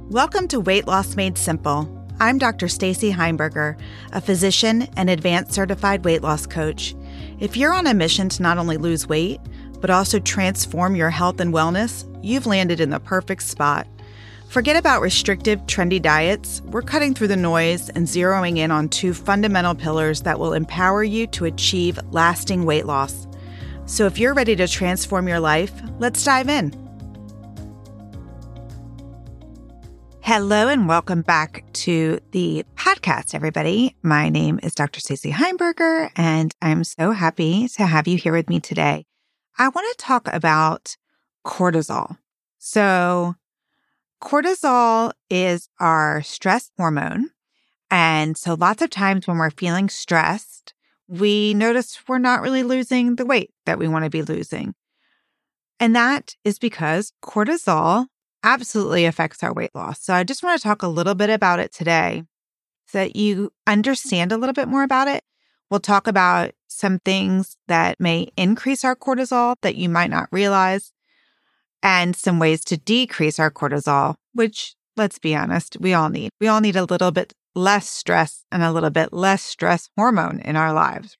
Welcome to Weight Loss Made Simple. I'm Dr. Stacy Heimberger, a physician and advanced certified weight loss coach. If you're on a mission to not only lose weight, but also transform your health and wellness, you've landed in the perfect spot. Forget about restrictive, trendy diets. We're cutting through the noise and zeroing in on two fundamental pillars that will empower you to achieve lasting weight loss. So if you're ready to transform your life, let's dive in. Hello and welcome back to the podcast, everybody. My name is Dr. Stacy Heimberger, and I'm so happy to have you here with me today. I want to talk about cortisol. So cortisol is our stress hormone. And so lots of times when we're feeling stressed, we notice we're not really losing the weight that we want to be losing. And that is because cortisol absolutely affects our weight loss. So I just want to talk a little bit about it today so that you understand a little bit more about it. We'll talk about some things that may increase our cortisol that you might not realize, and some ways to decrease our cortisol, which, let's be honest, we all need. We all need a little bit less stress and a little bit less stress hormone in our lives.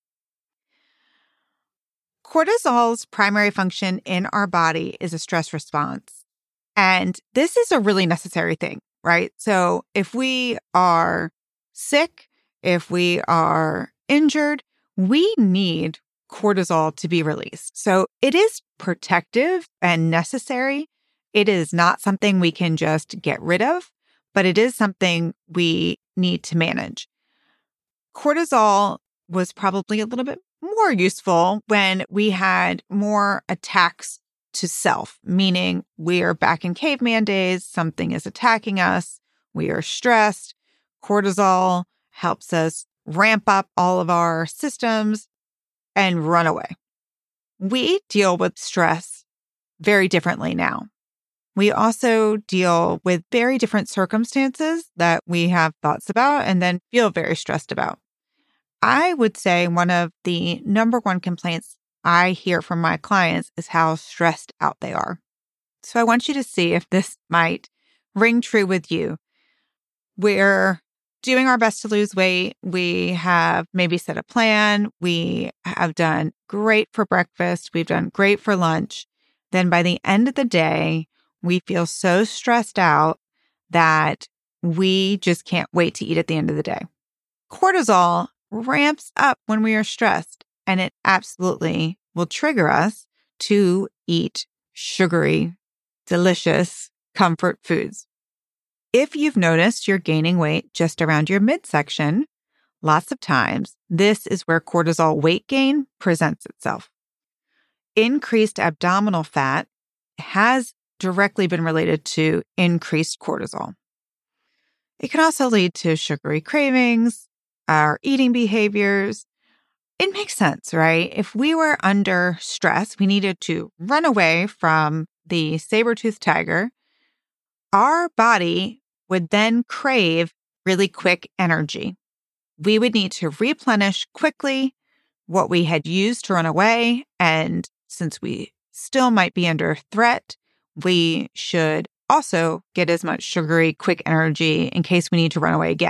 Cortisol's primary function in our body is a stress response. And this is a really necessary thing, right? So if we are sick, if we are injured, we need cortisol to be released. So it is protective and necessary. It is not something we can just get rid of, but it is something we need to manage. Cortisol was probably a little bit more useful when we had more attacks to self, meaning we are back in caveman days, something is attacking us, we are stressed. Cortisol helps us ramp up all of our systems and run away. We deal with stress very differently now. We also deal with very different circumstances that we have thoughts about and then feel very stressed about. I would say one of the number one complaints I hear from my clients is how stressed out they are. So I want you to see if this might ring true with you. We're doing our best to lose weight. We have maybe set a plan. We have done great for breakfast. We've done great for lunch. Then by the end of the day, we feel so stressed out that we just can't wait to eat at the end of the day. Cortisol ramps up when we are stressed, and it absolutely will trigger us to eat sugary, delicious comfort foods. If you've noticed you're gaining weight just around your midsection, lots of times this is where cortisol weight gain presents itself. Increased abdominal fat has directly been related to increased cortisol. It can also lead to sugary cravings, our eating behaviors. It makes sense, right? If we were under stress, we needed to run away from the saber-toothed tiger, our body would then crave really quick energy. We would need to replenish quickly what we had used to run away. And since we still might be under threat, we should also get as much sugary, quick energy in case we need to run away again.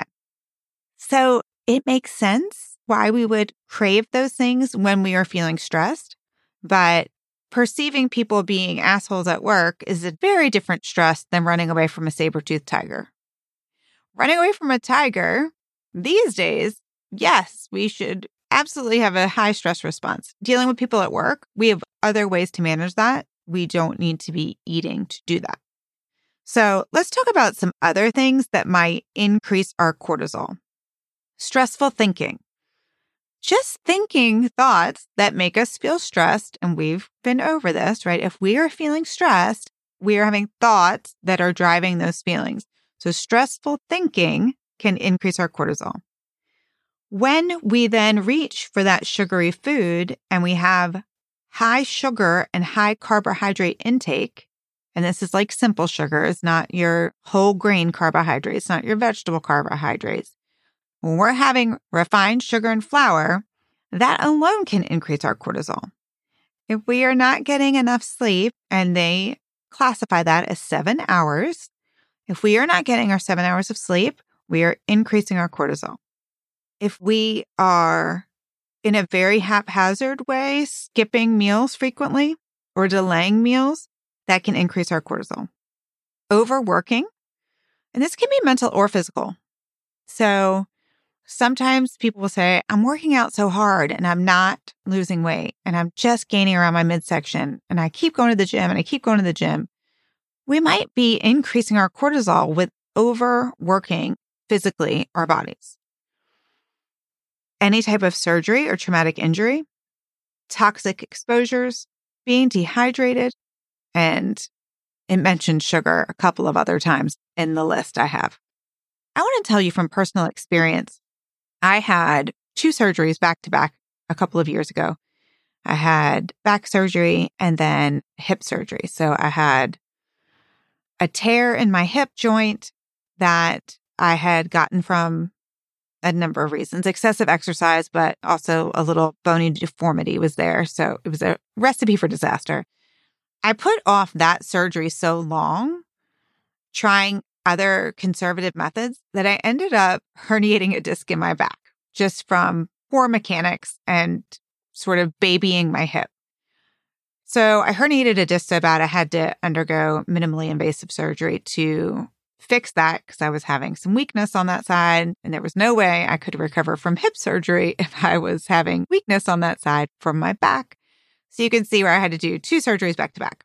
So it makes sense why we would crave those things when we are feeling stressed, but perceiving people being assholes at work is a very different stress than running away from a saber-toothed tiger. Running away from a tiger these days, yes, we should absolutely have a high stress response. Dealing with people at work, we have other ways to manage that. We don't need to be eating to do that. So let's talk about some other things that might increase our cortisol. Stressful thinking. Just thinking thoughts that make us feel stressed, and we've been over this, right? If we are feeling stressed, we are having thoughts that are driving those feelings. So stressful thinking can increase our cortisol. When we then reach for that sugary food and we have high sugar and high carbohydrate intake, and this is like simple sugars, not your whole grain carbohydrates, not your vegetable carbohydrates. When we're having refined sugar and flour, that alone can increase our cortisol. If we are not getting enough sleep, and they classify that as 7 hours, If we are not getting our 7 hours of sleep, we are increasing our cortisol. If we are in a very haphazard way, skipping meals frequently or delaying meals, that can increase our cortisol. Overworking, and this can be mental or physical. So sometimes people will say, I'm working out so hard and I'm not losing weight and I'm just gaining around my midsection and I keep going to the gym and I keep going to the gym. We might be increasing our cortisol with overworking physically our bodies. Any type of surgery or traumatic injury, toxic exposures, being dehydrated, and it mentioned sugar a couple of other times in the list I have. I want to tell you from personal experience, I had 2 surgeries back to back a couple of years ago. I had back surgery and then hip surgery. So I had a tear in my hip joint that I had gotten from a number of reasons, excessive exercise, but also a little bony deformity was there. So it was a recipe for disaster. I put off that surgery so long, trying other conservative methods, that I ended up herniating a disc in my back just from poor mechanics and sort of babying my hip. So I herniated a disc so bad I had to undergo minimally invasive surgery to fix that because I was having some weakness on that side, and there was no way I could recover from hip surgery if I was having weakness on that side from my back. So you can see where I had to do 2 surgeries back to back.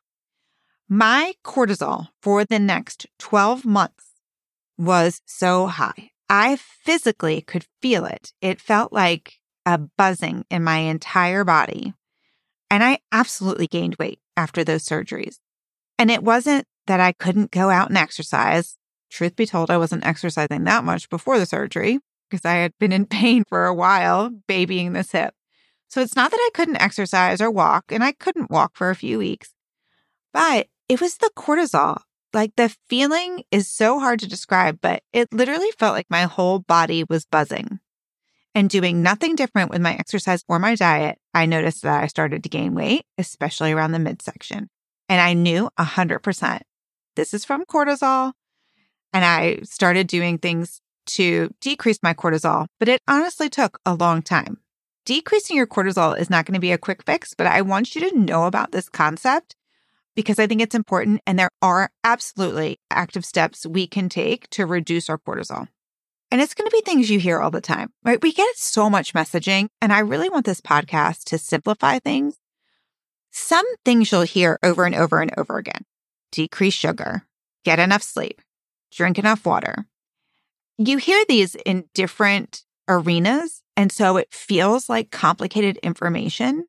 My cortisol for the next 12 months was so high. I physically could feel it. It felt like a buzzing in my entire body. And I absolutely gained weight after those surgeries. And it wasn't that I couldn't go out and exercise. Truth be told, I wasn't exercising that much before the surgery because I had been in pain for a while babying this hip. So it's not that I couldn't exercise or walk, and I couldn't walk for a few weeks, but it was the cortisol. Like, the feeling is so hard to describe, but it literally felt like my whole body was buzzing. And doing nothing different with my exercise or my diet, I noticed that I started to gain weight, especially around the midsection. And I knew 100% this is from cortisol. And I started doing things to decrease my cortisol, but it honestly took a long time. Decreasing your cortisol is not going to be a quick fix, but I want you to know about this concept because I think it's important, and there are absolutely active steps we can take to reduce our cortisol. And it's going to be things you hear all the time, right? We get so much messaging, and I really want this podcast to simplify things. Some things you'll hear over and over and over again. Decrease sugar, get enough sleep, drink enough water. You hear these in different arenas, and so it feels like complicated information.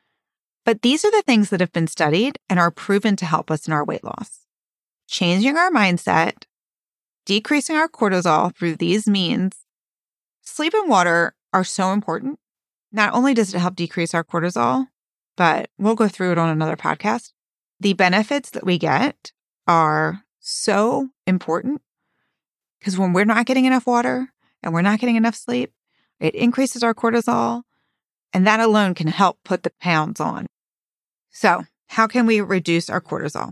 But these are the things that have been studied and are proven to help us in our weight loss. Changing our mindset, decreasing our cortisol through these means. Sleep and water are so important. Not only does it help decrease our cortisol, but we'll go through it on another podcast. The benefits that we get are so important because when we're not getting enough water and we're not getting enough sleep, it increases our cortisol, and that alone can help put the pounds on. So, how can we reduce our cortisol?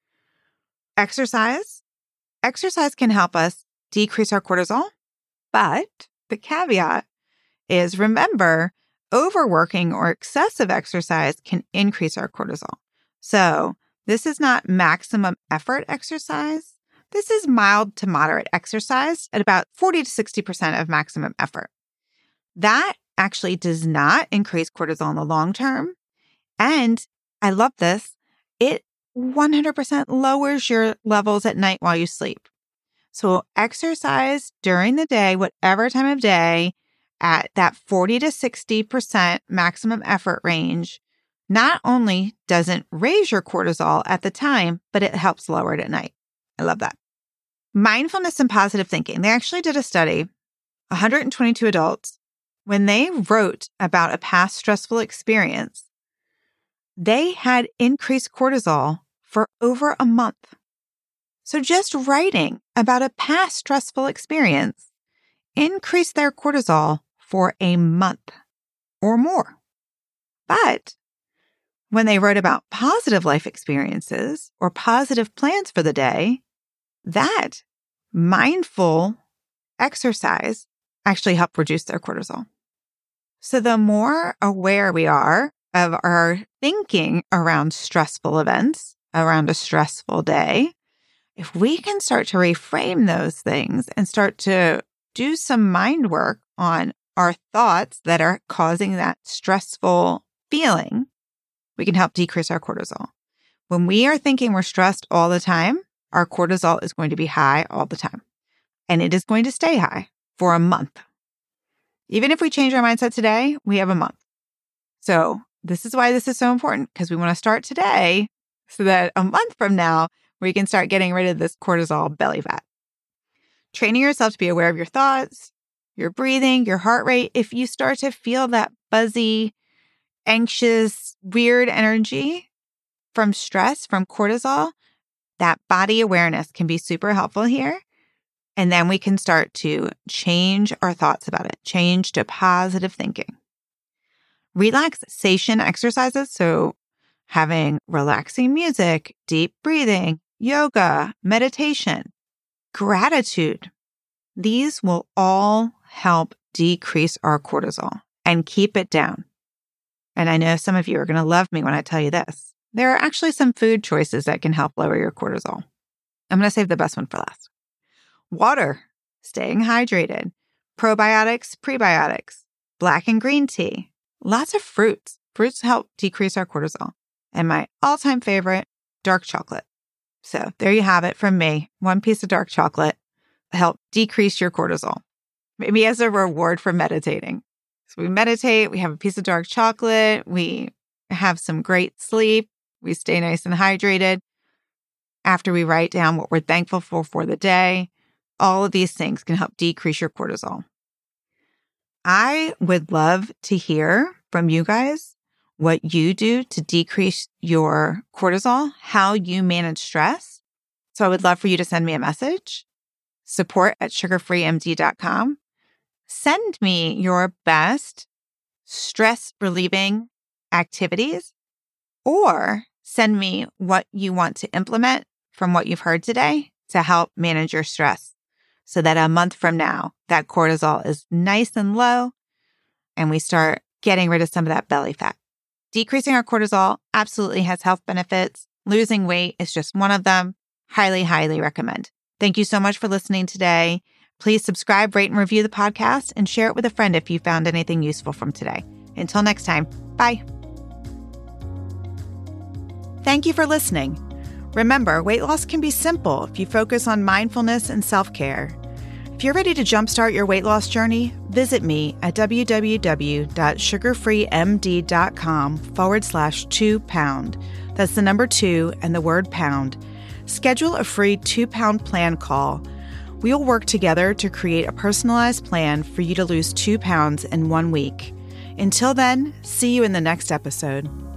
Exercise. Exercise can help us decrease our cortisol, but the caveat is, remember, overworking or excessive exercise can increase our cortisol. So, this is not maximum effort exercise. This is mild to moderate exercise at about 40 to 60% of maximum effort. That actually does not increase cortisol in the long term. And I love this. It 100% lowers your levels at night while you sleep. So exercise during the day, whatever time of day, at that 40 to 60% maximum effort range, not only doesn't raise your cortisol at the time, but it helps lower it at night. I love that. Mindfulness and positive thinking. They actually did a study, 122 adults. When they wrote about a past stressful experience, they had increased cortisol for over a month. So just writing about a past stressful experience increased their cortisol for a month or more. But when they wrote about positive life experiences or positive plans for the day, that mindful exercise actually help reduce their cortisol. So the more aware we are of our thinking around stressful events, around a stressful day, if we can start to reframe those things and start to do some mind work on our thoughts that are causing that stressful feeling, we can help decrease our cortisol. When we are thinking we're stressed all the time, our cortisol is going to be high all the time. And it is going to stay high for a month. Even if we change our mindset today, we have a month. So this is why this is so important, because we want to start today so that a month from now, we can start getting rid of this cortisol belly fat. Training yourself to be aware of your thoughts, your breathing, your heart rate. If you start to feel that buzzy, anxious, weird energy from stress, from cortisol, that body awareness can be super helpful here. And then we can start to change our thoughts about it, change to positive thinking. Relaxation exercises, so having relaxing music, deep breathing, yoga, meditation, gratitude, these will all help decrease our cortisol and keep it down. And I know some of you are going to love me when I tell you this. There are actually some food choices that can help lower your cortisol. I'm going to save the best one for last. Water, staying hydrated, probiotics, prebiotics, black and green tea, lots of fruits. Fruits help decrease our cortisol. And my all-time favorite, dark chocolate. So there you have it from me. One piece of dark chocolate help decrease your cortisol. Maybe as a reward for meditating. So we meditate, we have a piece of dark chocolate, we have some great sleep, we stay nice and hydrated. After we write down what we're thankful for the day, all of these things can help decrease your cortisol. I would love to hear from you guys what you do to decrease your cortisol, how you manage stress. So I would love for you to send me a message, support@sugarfreemd.com. Send me your best stress relieving activities, or send me what you want to implement from what you've heard today to help manage your stress, so that a month from now, that cortisol is nice and low and we start getting rid of some of that belly fat. Decreasing our cortisol absolutely has health benefits. Losing weight is just one of them. Highly, highly recommend. Thank you so much for listening today. Please subscribe, rate, and review the podcast, and share it with a friend if you found anything useful from today. Until next time, bye. Thank you for listening. Remember, weight loss can be simple if you focus on mindfulness and self-care. If you're ready to jumpstart your weight loss journey, visit me at www.sugarfreemd.com/2pound. That's the number 2 and the word pound. Schedule a free 2-pound plan call. We'll work together to create a personalized plan for you to lose 2 pounds in 1 week. Until then, see you in the next episode.